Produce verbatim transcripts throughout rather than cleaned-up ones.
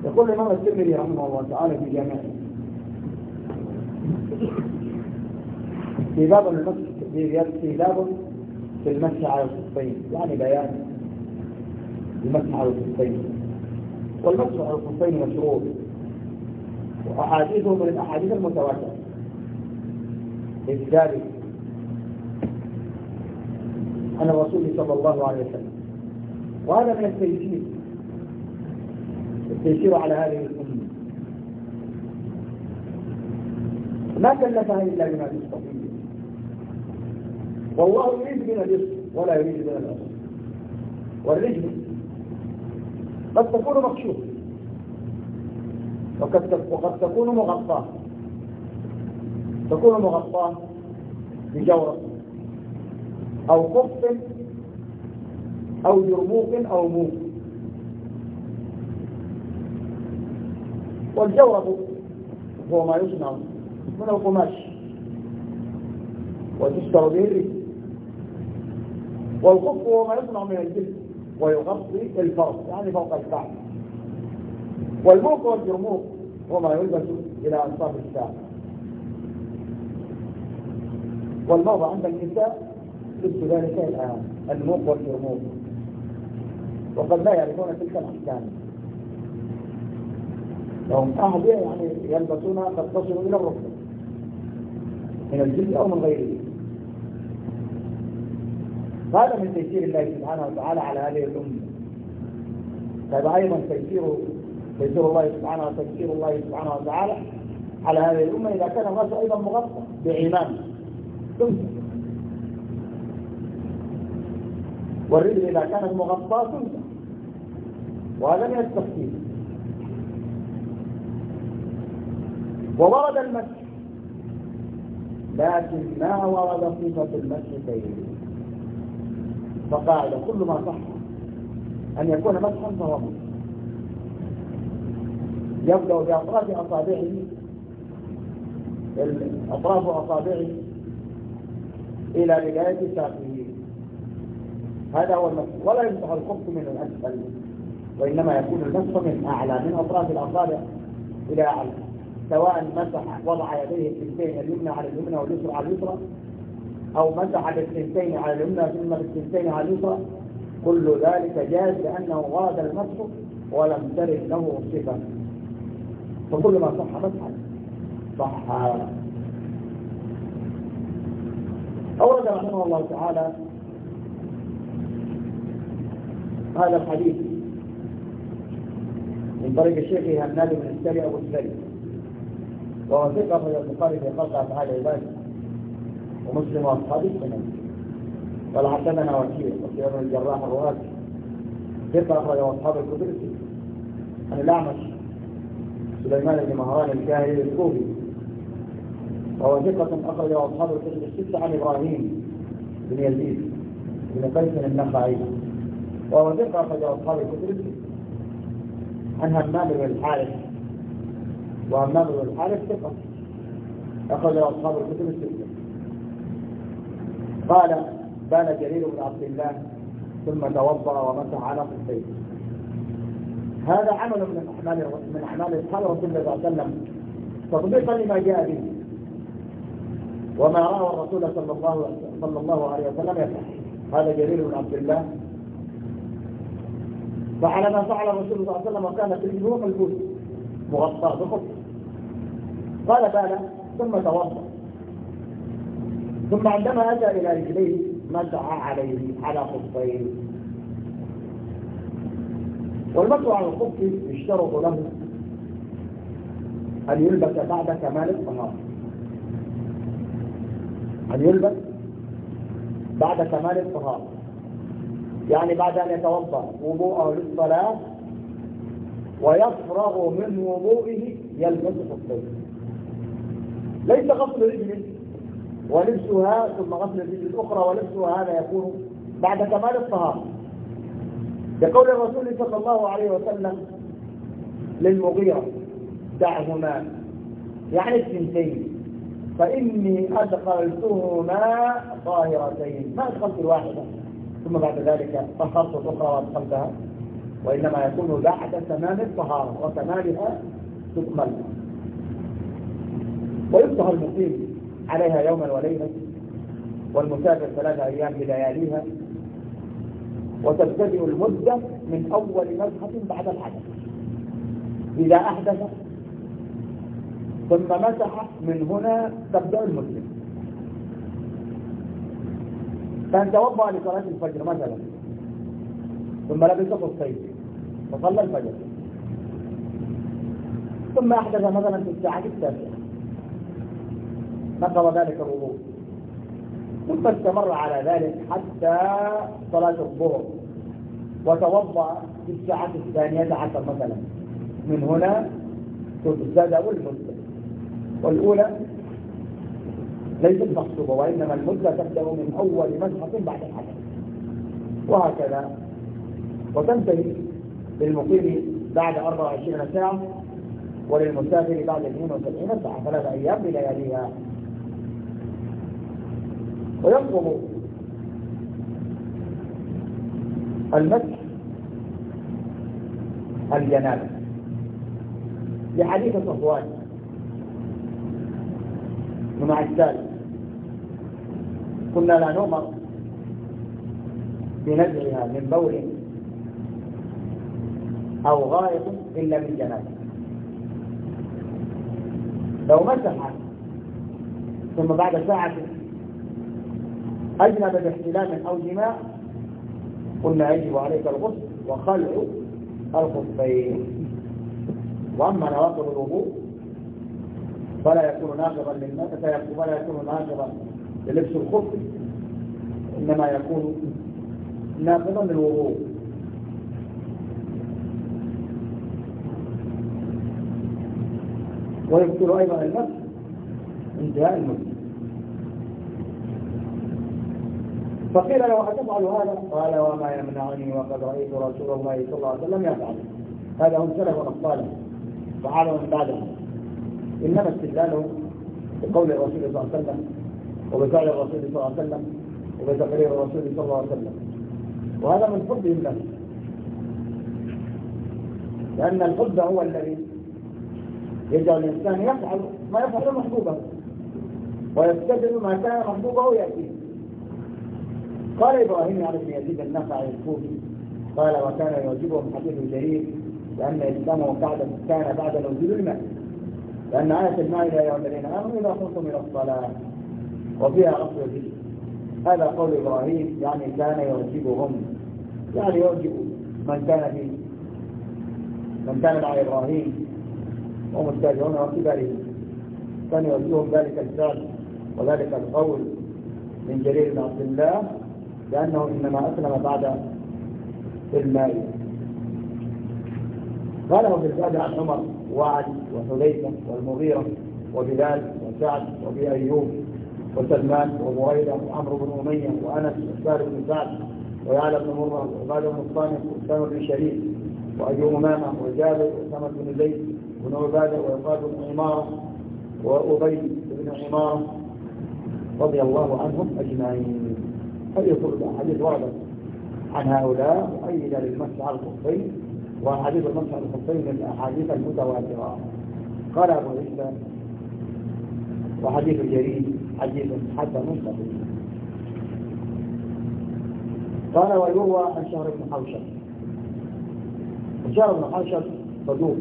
يقول الإمام الترمذي رحمه الله تعالى في جامعه في باب المسح في باب في المسح على الخفين، يعني بيان المسح على الخفين. والمسح على الخفين مشروع، وأحاديثه من الأحاديث المتواترة الثابتة عن الرسول صلى الله عليه وسلم. وهذا من التيسير التيسير على هذه الأمة، ما كلفها إلا بما تستطيع، والله يريد بنا اليسر ولا يريد بنا العسر. والرجل قد تكون مكشوفة وقد وقد تكون مغطاة، تكون مغطاة بجورة أو خف أو جرموق أو موق. والجورب هو ما يصنع من القماش وتشتر به الرجل، والخف هو ما يصنع من الجلد ويغطي الفرس يعني فوق الكعب. والموق والجرموق هو ما يلبس إلى أنصاف الساق. والموضع عند النساء لبس ذلك الآن الموق والجرموق، وقد لا يعرفون تلك الأحكام. لهم أحذية يعني يلبسونها قد تصل إلى الركبة من الجلد أو من غيره. هذا من تيسير الله سبحانه وتعالى على هذه الأمة. هذا أيضا تيسير تيسير الله سبحانه وتيسير الله سبحانه وتعالى على هذه الأمة إذا كان الرأس أيضا مغطى بعمام تمسك، والرجل إذا كانت مغطاة تمسك، وهذا من التخفيف. وورد المسح لكن ما ورد صفة المسح كيف. فقاعدة كل ما صح أن يكون مسحا فهو مسح. يبدأ بأطراف أصابعه أطراف أصابعه إلى بداية ساقه، هذا هو المسح. ولا يمسح الخف من الأسفل، وإنما يكون المسح من أعلى، من أطراف الأصابع إلى أعلى، سواء مسح وضع يديه الثنتين اليمنى على اليمنى واليسرى على اليسرى، أو مسح بالثنتين على اليمنى ثم بالثنتين على اليسرى، كل ذلك جاز لأنه ورد المسح ولم ترد له صفة. فكل ما صح مسحا صح. أورد رحمه الله تعالى هذا الحديث من طريق الشيخ هناد بن السري أبو السري، وهو ثقة من البخاري في خلق أفعال العباد ومسلم وأصحاب السنن. قال حدثنا وكيع وكيع بن الجراح الرؤاسي ثقة أخرجه أصحاب الكتب عن الأعمش سليمان بن مهران الكاهلي الكوفي، وهو ثقة أخرجه أصحاب الكتب الستة عن إبراهيم بن يزيد بن قيس النخعي، وهو ثقة أخرجه أصحاب الكتب الستة عن همام بن الحارث، وهمام بن الحارث ثقة أخرجه أصحاب الكتب الستة. قال: بان جرير بن عبد الله ثم توضأ ومسح على خفيه. هذا عمل من أعمال من أعمال أصحاب رسول الله صلى الله عليه وسلم تطبيقا لما جاء به وما رأى الرسول صلى الله صلى الله عليه وسلم يفعل. هذا جرير بن عبد الله فعل ما فعل الرسول صلى الله عليه وسلم، وكان في الجنوب الجود مغطى بخف. قال: بان ثم توضأ، ثم عندما أتى إلى رجليه مسح عليه على خفيه. والمسح على الخف يشترط له أن يلبس بعد كمال الطهارة، أن يلبس بعد كمال الطهارة، يعني بعد أن يتوضأ وضوءه للصلاة ويفرغ من وضوئه يلبس خفيه. ليس غسل رجل ولبسها ثم غسل الرجل الأخرى ولبسها، هذا يكون بعد كمال الطهارة، بقول الرسول صلى الله عليه وسلم للمغيرة: دعهما، يعني الثنتين، فإني أدخلتهما طاهرتين، ما أدخلت الواحدة ثم بعد ذلك طهرت الأخرى وأدخلتها وإنما يكون بعد تمام الطهارة وكمالها تكمل. ويفتح المقيم عليها يوما وليلة، والمسافر ثلاثة أيام بلياليها، وتبتدئ المدة من أول مزحة بعد الحدث. إذا أحدث ثم مسح من هنا تبدأ المدة. كان توضأ لصلاة الفجر مثلا ثم لبس الصيف وصلى الفجر، ثم أحدث مثلا في الساعة التاسعة نقض ذلك الوضوء، ثم استمر على ذلك حتى صلاة الظهر وتوضأ في الساعة الثانية عشر مثلا. من هنا تبتدأ المدة، والأولى ليست محسوبة، وإنما المدة تبدأ من أول مسحة بعد الحدث، وهكذا. وتنتهي للمقيم بعد أربع وعشرين ساعة، وللمسافر بعد اثنين وسبعين ساعة، ثلاثة أيام بلياليها. ويطلب المسح الجنابة لحديث صفوان بن عسال: كنا لا نؤمر بنزعها من بول أو غائط إلا من جنابة. لو مسح ثم بعد ساعة أجنب باحتلام أو جماع قلنا يجب عليك الغسل وخلع الخفين. وأما نواقض الوضوء فلا يكون ناقضا للماء ولا يكون ناقضا للبس الخف، إنما يكون ناقضا للوضوء. ويبطل أيضا المسح انتهاء المسح. فقيل له: أتفعل هذا؟ قال: وما يمنعني وقد رأيت رسول الله صلى الله عليه وسلم يفعل. هذا هم سلف أبطاله فعلوا من بعدهم، إنما استدلاله بقول الرسول صلى الله عليه وسلم وبفعل الرسول صلى الله عليه وسلم وبتقرير الرسول صلى الله عليه وسلم، وهذا من حبهم له، لأن الحب هو الذي يجعل الإنسان يفعل ما يفعل محبوبه ويستدل ما كان محبوبه يأتيه. قال إبراهيم على ابن يزيد النخعي الكوفي قال: وكان يعجبهم حديث جرير لأن إسلامه كان بعد نزول الماء، لأن آية المائدة: يا أيها الذين آمنوا إذا قمتم إلى الصلاة، وفيها أصل الذكر. هذا قول إبراهيم، يعني كان يعجبهم، يعني يعجب من كان في من كان مع إبراهيم ومتابعون وكبارهم، كان يعجبهم ذلك الفعل وذلك القول من جرير بن عبد الله، لأنه إنما أسلم بعد المائدة. قاله في الباب عن عمر وعلي وحذيفة والمغيرة وبلال وسعد وابي أيوب وسلمان وبريدة وعمرو بن أمية وأنس وسالم بن سعد ويعلى بن مرة وعبادة بن الصامت وأسامة بن شريف وأبي أمامة وجابر وأسامة بن زيد بن عبادة ويقال بن عمارة وأبي بن عمارة رضي الله عنهم أجمعين. هذه كل حديث وردت عن هؤلاء مؤيدة للمسح على الخفين، وحديث المسح على الخفين من الأحاديث المتواترة. قال أبو عيسى: وحديث جرير حديث حسن صحيح. قال: ويروى عن شهر بن حوشب. شهر بن حوشب صدوق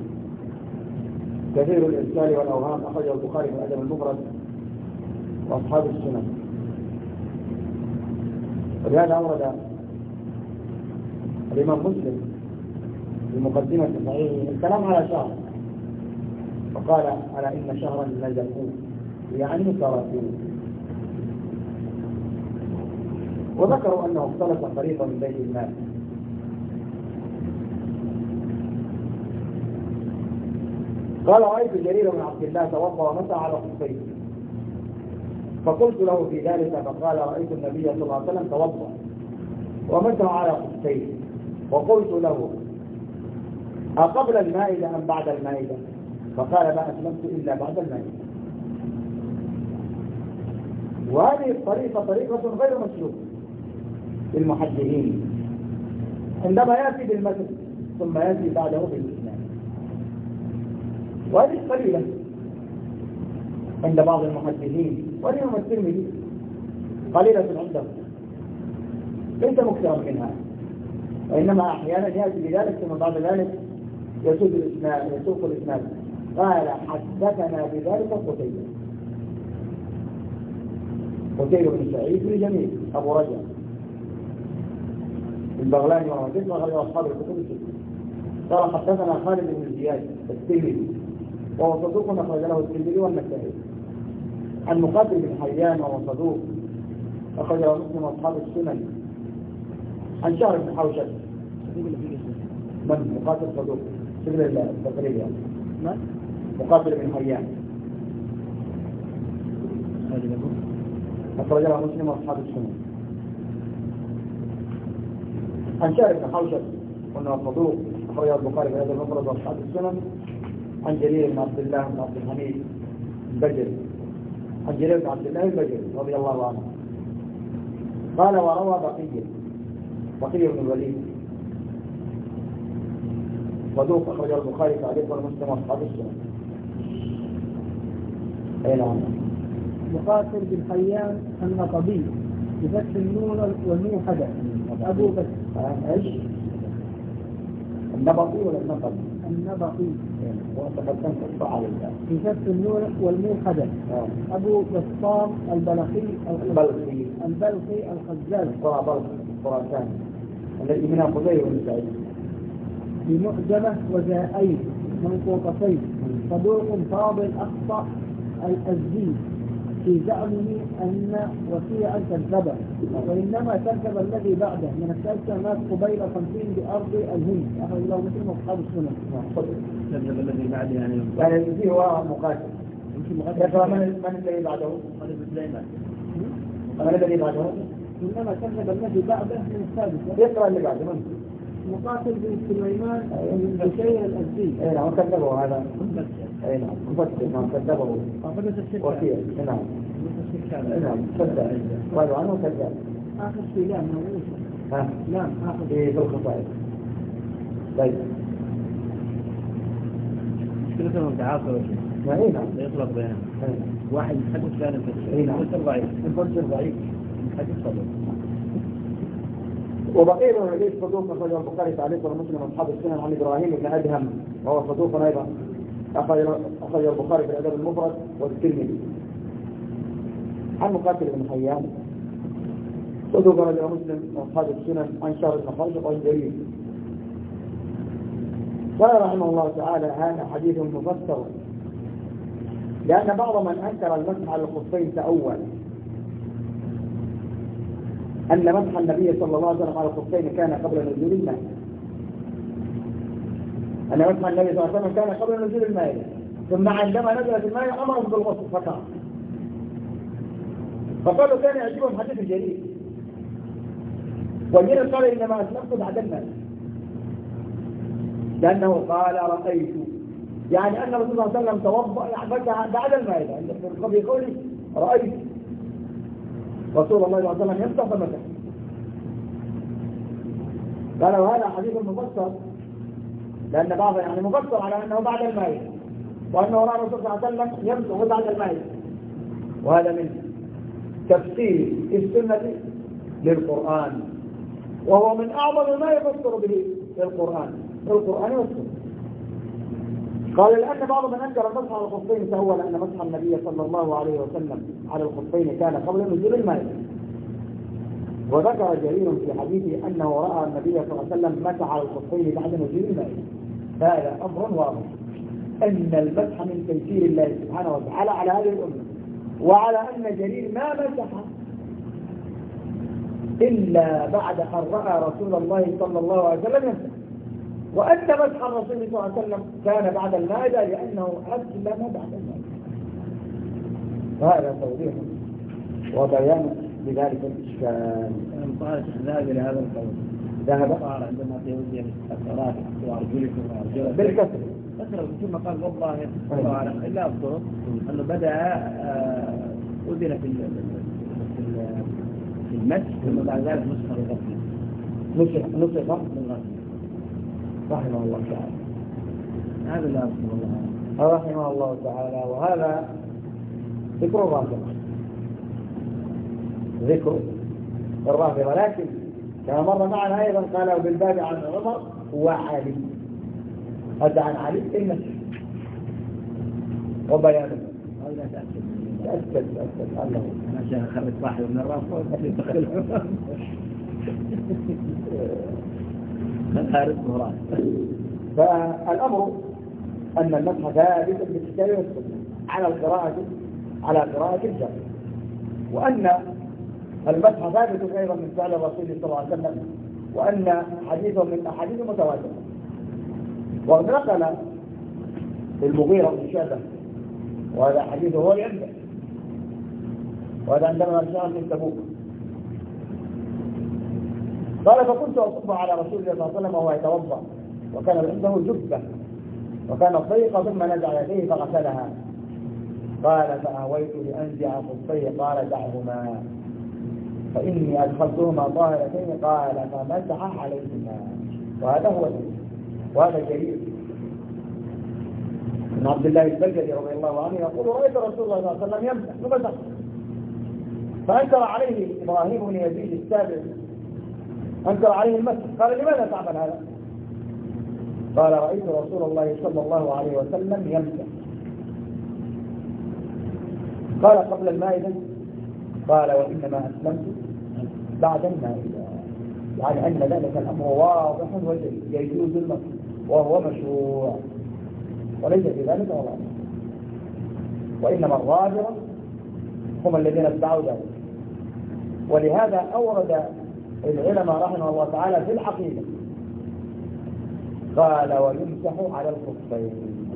كثير الإرسال والأوهام، أخرجه البخاري في الأدب المفرد وأصحاب السنن. ولهذا أورد الإمام مسلم في مقدمة صحيحه الكلام على شهر، فقال: ألا إن شهرا نزفوه، يعني تركوه. وذكروا أنه اختلط فريقا من بيت المال. قال: رأيت جرير بن عبد الله توضأ ومسح على خفيه، فقلت له في ذلك، فقال: رأيت النبي صلى الله عليه وسلم توضأ ومسح على خفيه، وقلت له: أقبل المائدة أم بعد المائدة؟ فقال: ما أسلمت إلا بعد المائدة. وهذه الطريقة طريقة غير مسلوكة للمحدثين، عندما يأتي بالمثل ثم يأتي بعده بالإسناد، وهذه قليلة عند بعض المحدثين والإمام الترمذي، قليلة عندهم ليس مكثرا منها، وإنما أحيانا يأتي بذلك ثم بعد ذلك يسوق الإسناد يسوق الإسناد قال حدثنا بذلك قتيبة قتيبة بن سعيد بن جميل أبو رجع البغلاني ومجد وغير أصحاب الكتب الستة قال حدثنا خالد بن زياد الترمذي وهو صدوق أخرج له الترمذي والنسائي عن مقاتل بن حيان وهو صدوق أخرج له مسلم وأصحاب السنن عن شهر بن حوشب من مقاتل صدوق سبيل الله التقريبي يعني مقاتل بن حيان أخرج له مسلم وأصحاب السنن عن شهر بن حوشب قلنا صدوق أخرج البخاري في هذا المفرد وأصحاب السنن عن جرير بن عبد الله بن عبد الحميد البجلي عن جرير بن عبد الله البجلي رضي الله عنه قال وروى بقية بقية بن الوليد صدوق أخرج البخاري تعليق والمسلم وأصحاب السنن. أي نعم. مقاتل بن حيان النقبي بفتح النون والموحدة أبو بكر. إيش؟ النبطي ولا النقبي؟ النبطي. وتقدمت الصعب لله. بفتح النون والموحدة أبو بسطام البلخي البلخي البلخي الخزاز. قرى بلخ خراسان الذي منها قضية بن سعيد. بمعجمة وجائين منقوطتين صدوق فاضل أخطأ الأزدي في زعمه أن وكيعا كذبه، وإنما كذب الذي بعده من الثالثة ناس قبيل خمسين بأرض الهند أخرج له مسلم وأصحاب السنن. كذب الذي بعده يعني يعني الذي هو مقاتل. يقرأ من من الذي بعده؟ من الذي بعده؟ إنما كذب الذي بعده من الثالثة. يقرأ اللي بعده من؟ مقاتل بن سليمان بن بشير الأزدي. أي نعم كذبه هذا. أي نعم مفتش نعم كذبه. وكيع نعم. نعم كذب. قالوا عنه كذب. آخر شيء لا موجود. ها؟ لا آخر. في الخصائص. طيب. مشكلتهم تعاقب. ما هي نعم. يطلق بينهم. واحد يحدث ثاني في أي نعم. يفسر ضعيف. يفسر ضعيف. يحدث صدق. وبقي له حديث صدوق أخرج البخاري تعليق ومسلم وأصحاب السنن عن إبراهيم بن أدهم وهو صدوق أيضا أخرج البخاري في الأدب المفرد والترمذي عن مقاتل بن حيان صدوق أخرج مسلم وأصحاب السنن عن شهر بن خالد وعن جرير. قال رحمه الله تعالى هذا حديث مفسر لأن بعض من أنكر المسح على الخفين تأول أن مسح النبي صلى الله عليه وسلم على الخفين كان قبل نزول الماء أن مسح النبي صلى الله عليه وسلم كان قبل نزول الماء ثم عندما نزلت الماء أمرهم بالغسل فقط فقالوا كان يعجبهم حديث جديد وجينا قال إنما أسلمت بعد الماء لأنه قال رأيت يعني أن الرسول صلى الله عليه وسلم توضأ بعد الماء قبل قوله رأيت رسول الله صلى الله عليه وسلم يمسح فمسح. قالوا هذا حديث مفسر لأن بعض يعني مفسر على أنه بعد الماء وأنه رأى الرسول صلى الله عليه وسلم يمسح بعد الماء وهذا من تفسير السنة للقرآن وهو من أعظم ما يفسر به القرآن القرآن والسنة. قال لأن بعض من أنكر المسح على الخفين تأول أن مسح النبي صلى الله عليه وسلم على الخفين كان قبل نزول الماء وذكر جرير في حديثه أنه رأى النبي صلى الله عليه وسلم مسح على الخفين بعد نزول الماء. هذا أمر واضح أن المسح من تيسير الله سبحانه وتعالى على هذه الأمة وعلى أن جرير ما مسح إلا بعد أن رأى رسول الله صلى الله عليه وسلم يمسح وأن مسح الرسول صلى الله عليه وسلم كان بعد المائدة لأنه أسلم بعد المائدة. وهذا توضيح وبيان لذلك الإشكال. قال ذهب إلى هذا القول. ذهب قال عندما تيوزي الأسرات وأرجلكم وأرجلكم بالكسر. كسر ثم قال والله الله أعلم إلا أفضل أنه بدأ أذن في في المسح ثم بعد ذلك مسح الغسل. نسخ نسخ رحمه الله تعالى. هذا لا أذكر الله. رحمه الله تعالى. وهذا ذكر الرافضة، ذكر الرافضة. لكن كما مر معنا أيضا قال بالباب عن عمر وعلي، هذا عن علي النسخ وبيانه. هذا تأكد تأكد تأكد الله. أنا شيخ خرج صاحب من الرافضة خارج مراد. فالأمر أن المسح ثابت بالكتاب والسنة على القراءة على قراءة الجمع، وأن المسح ثابت أيضا من فعل الرسول صلى الله عليه وسلم، وأن حديثه من أحاديث متواترة. ونقل المغيرة بن شعبة، وهذا حديثه هو عنده، وهذا عندما رجعنا في تبوك قال: فكنت أصب على رسول الله صلى الله عليه وسلم وهو يتوضأ، وكان عنده جبة وكان ضيقة، ثم نزع يديه فغسلها. قال: فأهويت لأنزع خفيه، قال: دعهما فإني أدخلتهما طاهرتين، قال: فمسح عليهما. وهذا هو الدين. وهذا جريء من عبد الله البجلي رضي الله عنه يقول: رأيت رسول الله صلى الله عليه وسلم يمسح فمسح، فأنكر عليه إبراهيم بن يزيد السابع، أنكر عليه المسح، قال: لماذا تعمل هذا؟ قال: رأيت رسول الله صلى الله عليه وسلم يمسح. قال: قبل المائدة؟ قال: وإنما أسلمت بعد المائدة. يعني أن ذلك الأمر واضح وجلي، يجوز المسح وهو مشروع، وليس في ذلك وضع، وإنما الراجع هم الذين اتبعوا ذلك. ولهذا أورد العلماء رحمه الله تعالى في العقيدة قال: ويمسح على الخفين،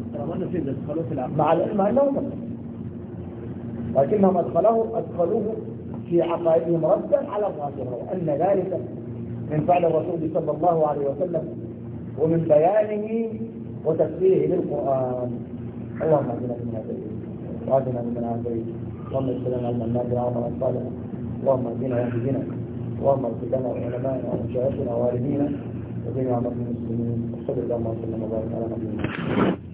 مع العلم أنه مسح، لكنهم أدخلوه أدخلوه في عقائدهم ردا على الظاهر، وأن ذلك من فعل الرسول صلى الله عليه وسلم ومن بيانه وتفسيره للقرآن. اللهم اهدنا فيمن هديت وآتنا فيمن عافيت، اللهم اغفر لنا علما نافعا وعملا صالحا، اللهم اهدنا واهدنا، اللهم اغفر لنا وعلمائنا ومشايخنا ووالدينا وجميع المسلمين. وصلى الله وسلم وبارك على نبينا.